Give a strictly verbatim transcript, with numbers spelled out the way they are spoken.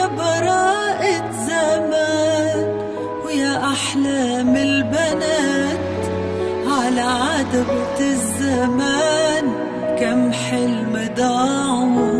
يا براءة زمان ويا أحلام البنات، على عتبة الزمان كم حلم ضاعوا